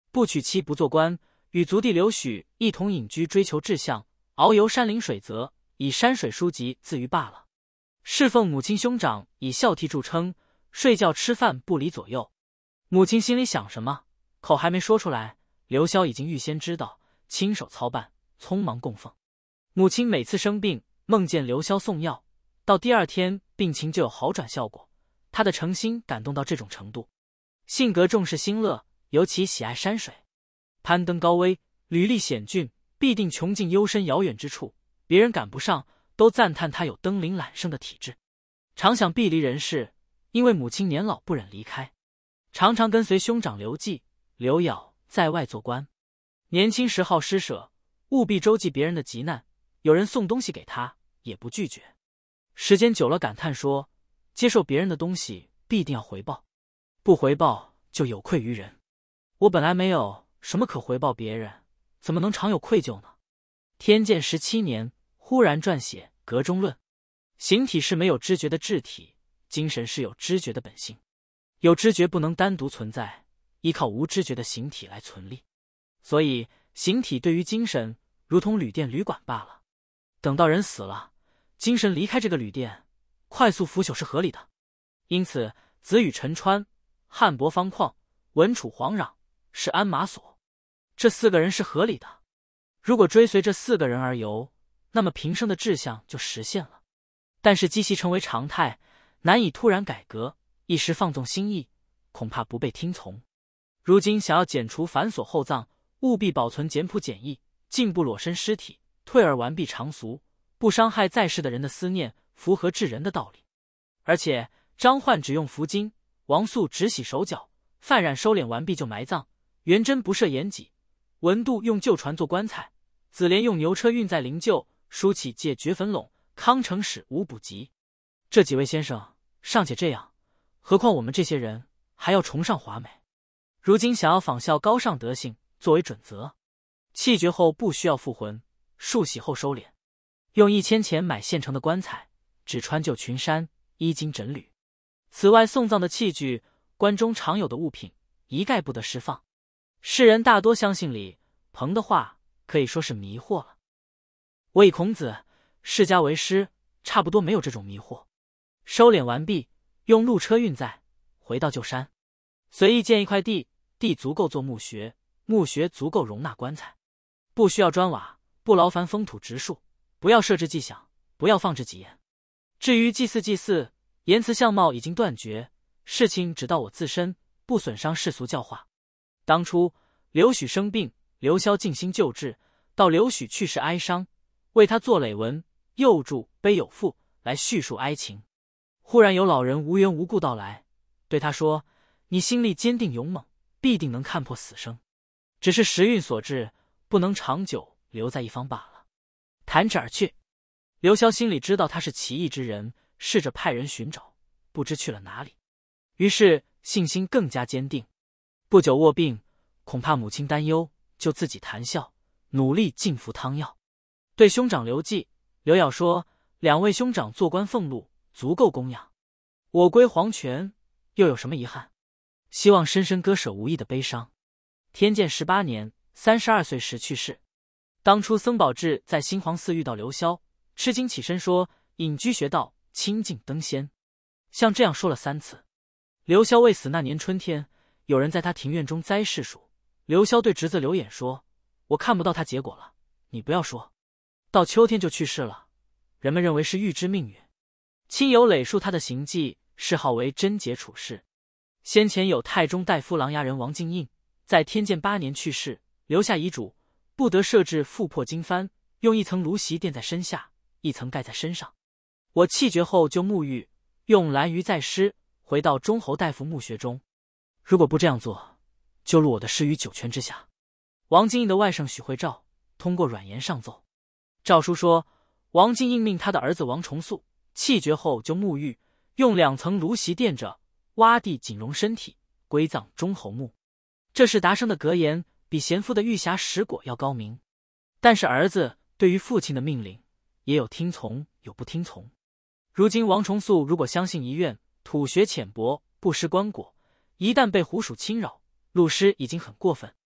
不娶妻不做官，与族弟刘许一同隐居追求志向，遨游山林水泽，以山水书籍自娱罢了。侍奉母亲兄长以孝悌著称，睡觉吃饭不离左右。母亲心里想什么，口还没说出来，刘萧已经预先知道，亲手操办，匆忙供奉。母亲每次生病，梦见刘萧送药，到第二天病情就有好转效果。他的诚心感动到这种程度，性格重视心乐，尤其喜爱山水。攀登高危，履历险峻，必定穷尽幽深遥远之处，别人赶不上，都赞叹他有登临揽胜的体质。常想避离人世，因为母亲年老不忍离开，常常跟随兄长刘季、刘杳在外做官。年轻时好施舍，务必周济别人的急难，有人送东西给他，也不拒绝。时间久了感叹说，接受别人的东西必定要回报，不回报就有愧于人。我本来没有什么可回报别人，怎么能常有愧疚呢？天监十七年，忽然撰写《阁中论》，形体是没有知觉的质体，精神是有知觉的本性。有知觉不能单独存在，依靠无知觉的形体来存立，所以形体对于精神如同旅店旅馆罢了。等到人死了，精神离开这个旅店，快速腐朽是合理的。因此子羽陈川、汉伯方旷、文楚黄壤、是鞍马所，这四个人是合理的。如果追随这四个人而游，那么平生的志向就实现了。但是积习成为常态，难以突然改革，一时放纵心意，恐怕不被听从。如今想要剪除繁琐厚葬，务必保存简朴简易，进不裸身尸体，退而完璧常俗，不伤害在世的人的思念，符合治人的道理。而且张焕只用符金，王肃只洗手脚，范冉收敛完毕就埋葬，元贞不设掩脊，文度用旧船做棺材，子莲用牛车运载灵柩，舒启借掘坟垄，康成史无补及。这几位先生尚且这样，何况我们这些人还要崇尚华美。如今想要仿效高尚德性作为准则，气绝后不需要复魂，漱洗后收敛，用一千钱买现成的棺材，只穿旧裙衫，衣襟枕履。此外送葬的器具，棺中常有的物品，一概不得释放。世人大多相信李鹏的话，可以说是迷惑了。我以孔子世家为师，差不多没有这种迷惑。收敛完毕，用路车运载，回到旧山，随意建一块地，地足够做墓穴，墓穴足够容纳棺材，不需要砖瓦，不劳烦封土植树，不要设置祭享，不要放置己言。至于祭祀祭祀，言辞相貌已经断绝，事情只到我自身，不损伤世俗教化。当初刘许生病，刘萧尽心救治，到刘许去世哀伤，为他作累文，又著《悲有赋》来叙述哀情。忽然有老人无缘无故到来，对他说：“你心力坚定勇猛，必定能看破死生，只是时运所致，不能长久留在一方罢了。”弹指而去。刘萧心里知道他是奇异之人，试着派人寻找，不知去了哪里。于是信心更加坚定。不久卧病，恐怕母亲担忧，就自己谈笑，努力进服汤药。对兄长刘季、刘杳说：“两位兄长做官俸禄，足够供养。我归黄泉，又有什么遗憾？希望深深割舍无益的悲伤。”天监十八年，三十二岁时去世。当初僧宝志在新皇寺遇到刘萧，吃惊起身说：“隐居学道，清净登仙。”像这样说了三次。刘萧未死那年春天，有人在他庭院中栽柿树。刘萧对侄子刘演说：“我看不到他结果了，你不要说。到秋天就去世了，人们认为是预知命运。”亲友累述他的行迹，谥号为贞节处士。先前有太中大夫琅琊人王敬应，在天监八年去世，留下遗嘱，不得设置覆破经幡，用一层芦席垫在身下，一层盖在身上。我气绝后就沐浴，用蓝鱼载尸，回到中侯大夫墓穴中。如果不这样做，就录我的尸于九泉之下。王敬应的外甥许会照通过软言上奏。诏书说，王敬应命他的儿子王重素气绝后就沐浴，用两层芦席垫着，挖地紧容身体，归葬中侯墓。这是达生的格言，比贤父的玉匣石果要高明。但是儿子对于父亲的命令，也有听从有不听从。如今王重素如果相信遗愿，土学浅薄，不施棺椁，一旦被狐鼠侵扰，戮尸已经很过分。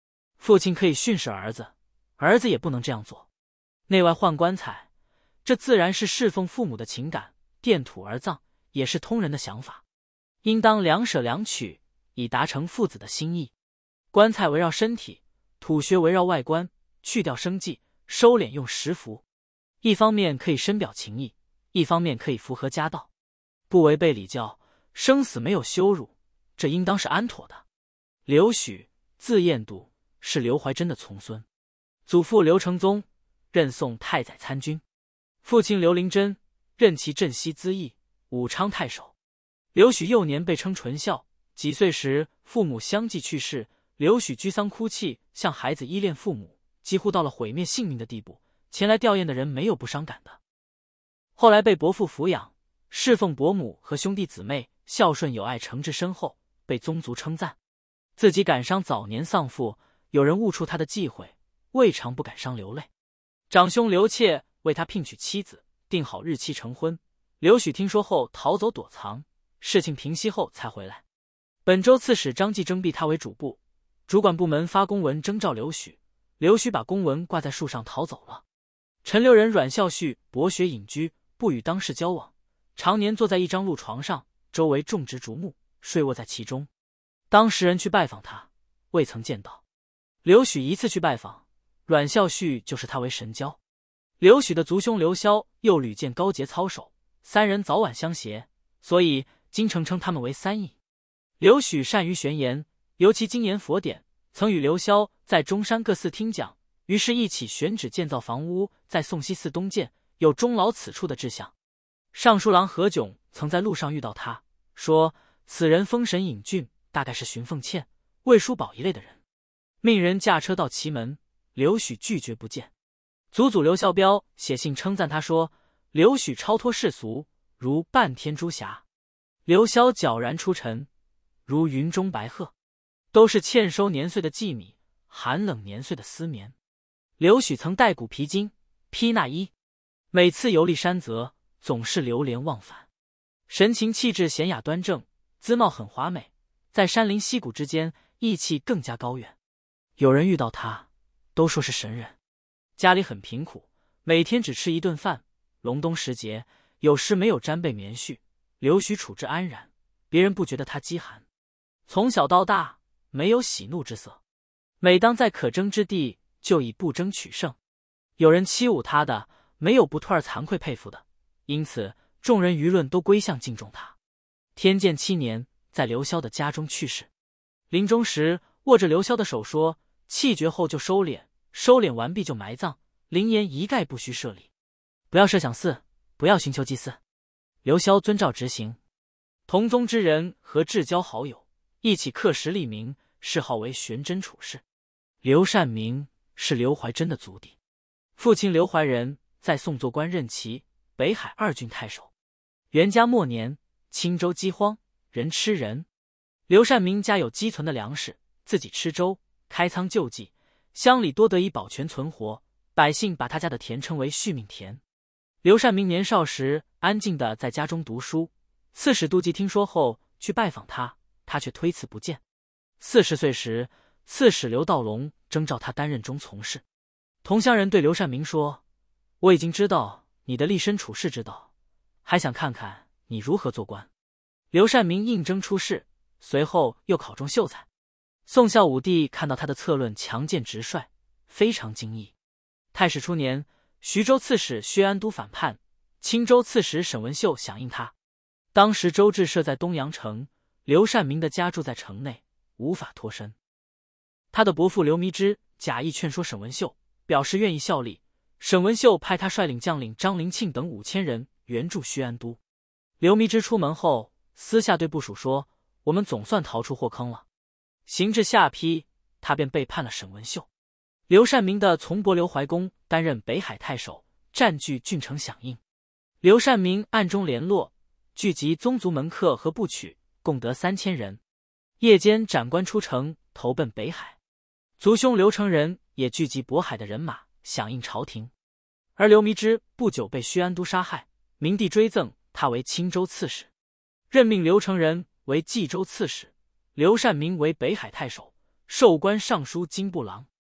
父亲可以训示儿子，儿子也不能这样做。内外换棺材，这自然是侍奉父母的情感，奠土而葬，也是通人的想法，应当两舍两取，以达成父子的心意。棺材围绕身体，土穴围绕外观，去掉生计，收敛用实服，一方面可以深表情意，一方面可以符合家道，不违背礼教，生死没有羞辱，这应当是安妥的。刘许，字彦笃，是刘怀真的从孙，祖父刘承宗，任宋太宰参军，父亲刘灵珍，任其镇西资议、武昌太守。刘许幼年被称纯孝，几岁时父母相继去世，刘许居丧哭泣，像孩子依恋父母，几乎到了毁灭性命的地步，前来吊唁的人没有不伤感的。后来被伯父抚养，侍奉伯母和兄弟姊妹，孝顺有爱，诚挚深厚，被宗族称赞。自己感伤早年丧父，有人悟出他的忌讳，未尝不感伤流泪。长兄刘怯为他聘娶妻子，定好日期成婚。刘许听说后逃走躲藏，事情平息后才回来。本州刺史张继征避他为主簿，主管部门发公文征召刘许，刘许把公文挂在树上逃走了。陈留人阮孝绪博学隐居，不与当世交往，常年坐在一张鹿床上，周围种植竹木，睡卧在其中。当时人去拜访他，未曾见到。刘许一次去拜访，阮孝绪就是他为神交。刘许的族兄刘萧又屡见高洁操守，三人早晚相携，所以京城称他们为三义。刘许善于玄言，尤其精研佛典，曾与刘萧在中山各寺听讲，于是一起选址建造房屋，在宋西寺东建，有终老此处的志向。尚书郎何炅曾在路上遇到他，说此人风神隐俊，大概是荀凤倩、魏叔宝一类的人，命人驾车到其门，刘许拒绝不见。祖祖刘孝标写信称赞他说，刘许超脱世俗，如半天朱霞；刘萧皎然出尘，如云中白鹤，都是欠收年岁的稷米，寒冷年岁的丝棉。刘许曾戴骨皮巾，披纳衣，每次游历山泽，总是流连忘返，神情气质娴雅端正，姿貌很华美，在山林溪谷之间，意气更加高远。有人遇到他，都说是神人。家里很贫苦，每天只吃一顿饭，隆冬时节，有时没有毡被棉絮，刘许处之安然，别人不觉得他饥寒。从小到大，没有喜怒之色，每当在可争之地，就以不争取胜。有人欺侮他的，没有不突而惭愧佩服的，因此众人舆论都归向敬重他。天监七年，在刘萧的家中去世，临终时握着刘萧的手说，气绝后就收敛，收敛完毕就埋葬，灵言一概不须设立，不要设想祀，不要寻求祭祀。刘萧遵照执行。同宗之人和至交好友，一起刻石立名，谥号为玄真处士。刘善明是刘怀真的族弟，父亲刘怀仁在宋做官任骑，北海二郡太守。元嘉末年，青州饥荒，人吃人。刘善明家有积存的粮食，自己吃粥，开仓救济，乡里多得以保全存活，百姓把他家的田称为续命田。刘善明年少时安静地在家中读书，刺史杜季听说后去拜访他，他却推辞不见。四十岁时，刺史刘道龙征召他担任中从事。同乡人对刘善明说，我已经知道你的立身处世之道，还想看看你如何做官。刘善明应征出仕，随后又考中秀才。宋孝武帝看到他的策论强健直率，非常惊异。太史初年，徐州刺史薛安都反叛，青州刺史沈文秀响应他。当时州治设在东阳城，刘善明的家住在城内，无法脱身。他的伯父刘弥之假意劝说沈文秀，表示愿意效力。沈文秀派他率领将领张灵庆等五千人援助薛安都。刘弥之出门后，私下对部属说，我们总算逃出祸坑了。行至下邳，他便背叛了沈文秀。刘善明的从伯刘怀公担任北海太守，占据郡城响应。刘善明暗中联络，聚集宗族门客和部曲，共得三千人。夜间斩官出城，投奔北海。族兄刘成仁也聚集渤海的人马，响应朝廷。而刘弥之不久被薛安都杀害，明帝追赠他为青州刺史，任命刘成仁为冀州刺史，刘善明为北海太守，授官尚书金部郎。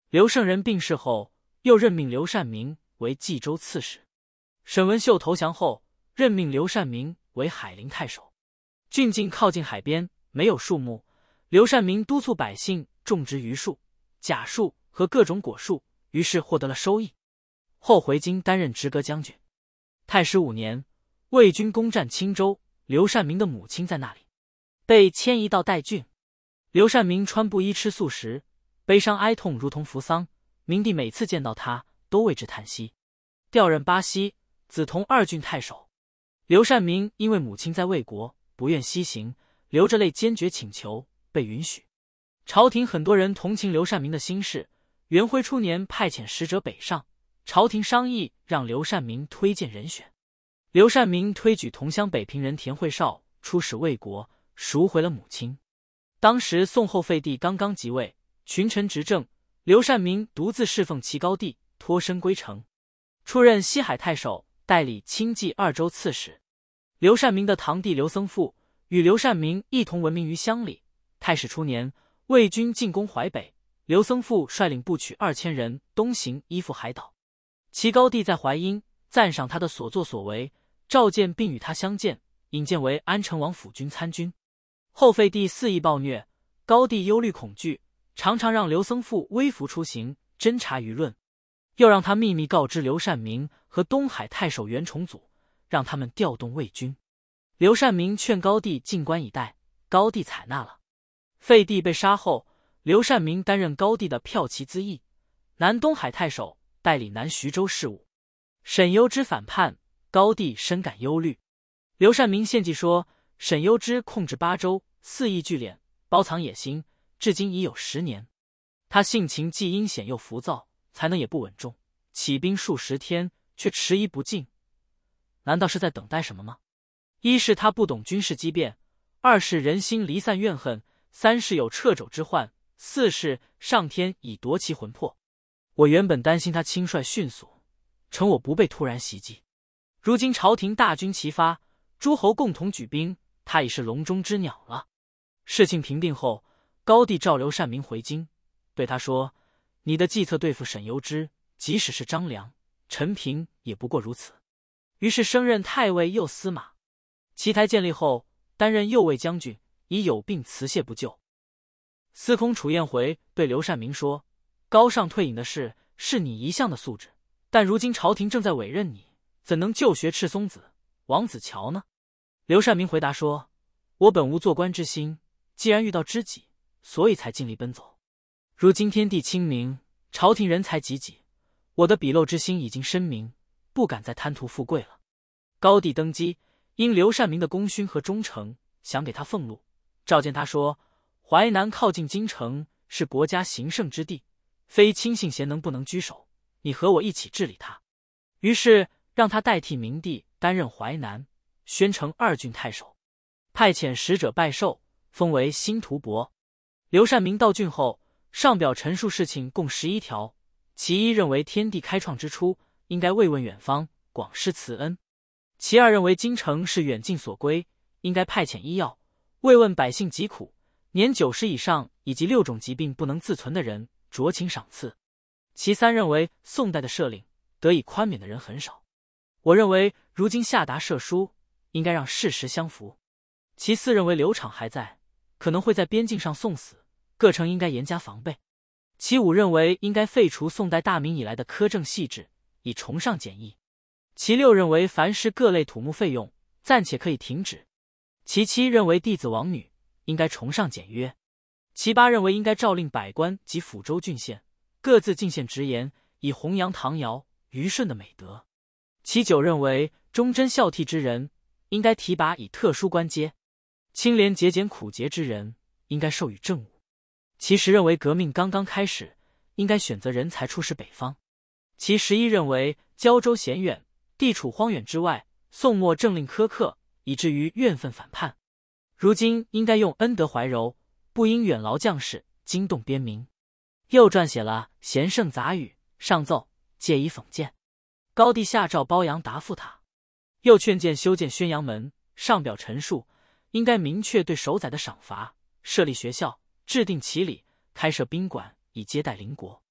刘圣仁病逝后，又任命刘善明为冀州刺史。沈文秀投降后，任命刘善明为海陵太守。郡境靠近海边，没有树木，刘善明督促百姓种植榆树、贾树和各种果树，于是获得了收益。后回京担任直阁将军。太始五年，魏军攻占青州，刘善明的母亲在那里，被迁移到代郡。刘善明穿布衣吃素食，悲伤哀痛如同扶丧。明帝每次见到他，都为之叹息。调任巴西、梓潼二郡太守。刘善明因为母亲在魏国，不愿西行，流着泪坚决请求，被允许。朝廷很多人同情刘善明的心事，元徽初年派遣使者北上，朝廷商议让刘善明推荐人选。刘善明推举同乡北平人田惠绍出使魏国，赎回了母亲。当时宋后废帝刚刚即位，群臣执政，刘善明独自侍奉齐高帝，脱身归城，出任西海太守，代理清冀二州刺史。刘善明的堂弟刘僧父与刘善明一同闻名于乡里。太始初年，魏军进攻淮北，刘僧父率领部曲二千人东行，依附海岛。齐高帝在淮阴赞赏他的所作所为，召见并与他相见，引荐为安成王辅军参军。后废帝肆意暴虐，高帝忧虑恐惧，常常让刘僧父微服出行，侦察舆论，又让他秘密告知刘善明和东海太守袁崇祖，让他们调动魏军。刘善明劝高帝静观以待，高帝采纳了。废帝被杀后，刘善明担任高帝的骠骑资议、南东海太守，代理南徐州事务。沈攸之反叛，高帝深感忧虑。刘善明献计说，沈攸之控制八州，肆意聚敛，包藏野心，至今已有十年。他性情既阴险又浮躁，才能也不稳重，起兵数十天却迟疑不进，难道是在等待什么吗？一是他不懂军事机变，二是人心离散怨恨，三是有掣肘之患，四是上天已夺其魂魄。我原本担心他轻率迅速，趁我不备突然袭击。如今朝廷大军齐发，诸侯共同举兵，他已是笼中之鸟了。事情平定后，高帝召刘善明回京，对他说：“你的计策对付沈攸之，即使是张良、陈平，也不过如此。”于是升任太尉右司马。齐台建立后，担任右卫将军，以有病辞谢不就。司空楚彦回对刘善明说：“高尚退隐的事是你一向的素质，但如今朝廷正在委任你，怎能就学赤松子、王子乔呢？”刘善明回答说：“我本无做官之心，既然遇到知己，所以才尽力奔走。如今天地清明，朝廷人才济济，我的鄙陋之心已经深明，不敢再贪图富贵了。”高帝登基，因刘善明的功勋和忠诚，想给他俸禄，召见他说：“淮南靠近京城，是国家行胜之地，非亲信贤能不能居首，你和我一起治理他。”于是让他代替明帝担任淮南、宣城二郡太守，派遣使者拜寿，封为新图伯。刘善明到郡后，上表陈述事情共十一条，其一认为天地开创之初，应该慰问远方，广施慈恩；其二认为京城是远近所归，应该派遣医药，慰问百姓疾苦，年九十以上以及六种疾病不能自存的人，酌情赏赐；其三认为宋代的赦令得以宽免的人很少，我认为如今下达赦书，应该让事实相符；其四认为刘昶还在，可能会在边境上送死，各城应该严加防备；其五认为应该废除宋代大明以来的苛政细致，以崇尚简易；其六认为凡是各类土木费用暂且可以停止；其七认为弟子王女应该崇尚简约；其八认为应该诏令百官及抚州郡县各自进献直言，以弘扬唐尧、虞舜的美德；其九认为忠贞孝悌之人应该提拔以特殊官阶，清廉节俭苦节之人应该授予政务；其十认为革命刚刚开始，应该选择人才出使北方；其十一认为胶州险远，地处荒远之外，宋末政令苛刻，以至于怨愤反叛，如今应该用恩德怀柔，不应远劳将士，惊动边民。又撰写了贤圣杂语，上奏，借以讽谏。高帝下诏褒扬答复他，又劝谏修建宣阳门，上表陈述，应该明确对守宰的赏罚，设立学校，制定齐礼，开设宾馆，以接待邻国。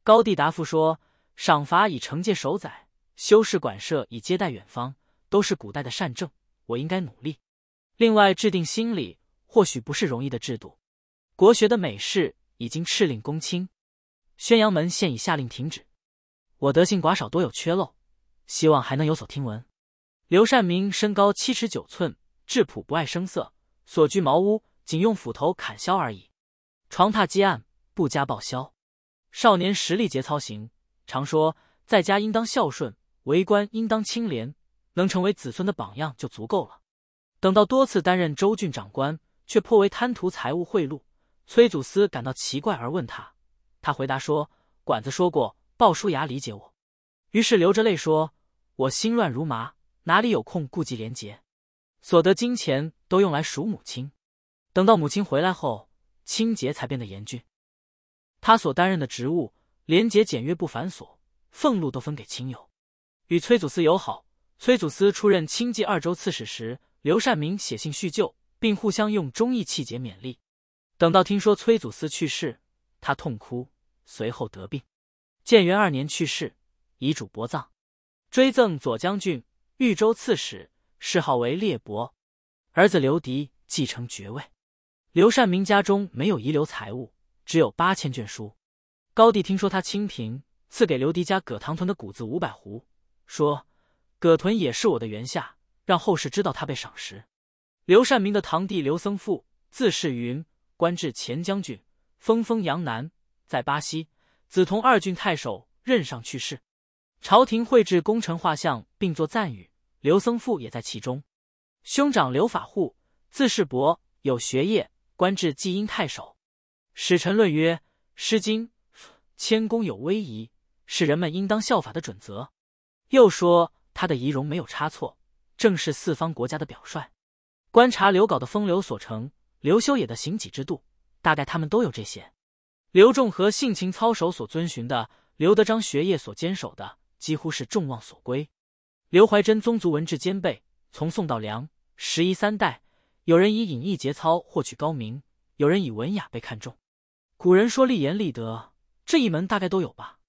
高帝答复说：赏罚以惩戒守宰，修士管社以接待远方，都是古代的善政，我应该努力。另外制定新礼，或许不是容易的制度。国学的美事已经敕令公卿，宣阳门现已下令停止。我德性寡少，多有缺漏，希望还能有所听闻。刘善明身高七尺九寸，质朴不爱声色，所居茅屋仅用斧头砍削而已，床榻积案，不加报销。少年实力节操行，常说在家应当孝顺，为官应当清廉，能成为子孙的榜样就足够了。等到多次担任州郡长官，却颇为贪图财物贿赂，崔祖思感到奇怪而问他，他回答说：管子说过鲍叔牙理解我。于是流着泪说：我心乱如麻，哪里有空顾及廉洁，所得金钱都用来赎母亲。等到母亲回来后，清节才变得严峻。他所担任的职务廉洁简约不繁琐，俸禄都分给亲友。与崔祖思友好，崔祖思出任清冀二州刺史时，刘善明写信叙旧，并互相用忠义气节勉励。等到听说崔祖思去世，他痛哭，随后得病。建元二年去世，遗嘱薄葬，追赠左将军、豫州刺史，谥号为列伯。儿子刘迪继承爵位。刘善明家中没有遗留财物，只有八千卷书。高帝听说他清贫，赐给刘迪家葛唐屯的谷子五百斛，说：葛屯也是我的园下，让后世知道他被赏识。刘善明的堂弟刘僧父，字世云，官至前将军，封封阳南，在巴西，子同二郡太守，任上去世。朝廷绘制功臣画像，并作赞语，刘僧父也在其中。兄长刘法护，字世伯，有学业，官至济阴太守。使臣论曰：诗经谦恭有威仪，是人们应当效法的准则。又说他的仪容没有差错，正是四方国家的表率。观察刘皋的风流所成，刘修也的行己之度，大概他们都有这些。刘仲和性情操守所遵循的，刘德章学业所坚守的，几乎是众望所归。刘怀真宗族文治兼备，从宋到梁，十一三代，有人以隐逸节操获取高明，有人以文雅被看重。古人说立言立德，这一门大概都有吧。